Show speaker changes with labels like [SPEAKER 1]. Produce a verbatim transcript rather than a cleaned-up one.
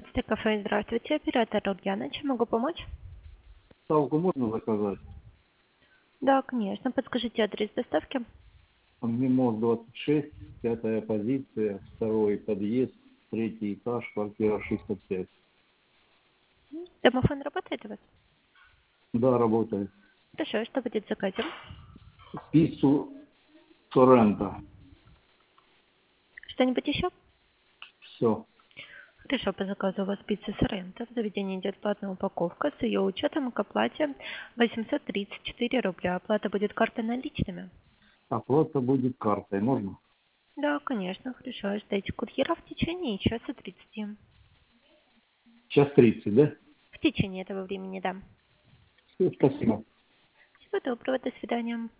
[SPEAKER 1] одиннадцать кафе. Здравствуйте, оператор Ульяна. Чем могу помочь?
[SPEAKER 2] Ставку можно заказать?
[SPEAKER 1] Да, конечно. Подскажите адрес доставки.
[SPEAKER 2] Мимоз двадцать шесть, пятая позиция, второй подъезд, третий этаж, квартира шестьдесят пять.
[SPEAKER 1] Домофон работает у вас?
[SPEAKER 2] Да, работает.
[SPEAKER 1] Хорошо, что будет в заказе?
[SPEAKER 2] Пиццу Соренто.
[SPEAKER 1] Что-нибудь еще?
[SPEAKER 2] Все.
[SPEAKER 1] Хорошо, по заказу у вас пицца Соренто. В заведении идет платная упаковка с ее учетом и к оплате восемьсот тридцать четыре рубля. Оплата будет картой наличными?
[SPEAKER 2] Оплата будет картой, можно?
[SPEAKER 1] Да, конечно. Хорошо, ждите курьера в течение часа тридцати.
[SPEAKER 2] Час тридцать, да?
[SPEAKER 1] В течение этого времени, да.
[SPEAKER 2] Всё, спасибо.
[SPEAKER 1] Всего доброго, до свидания.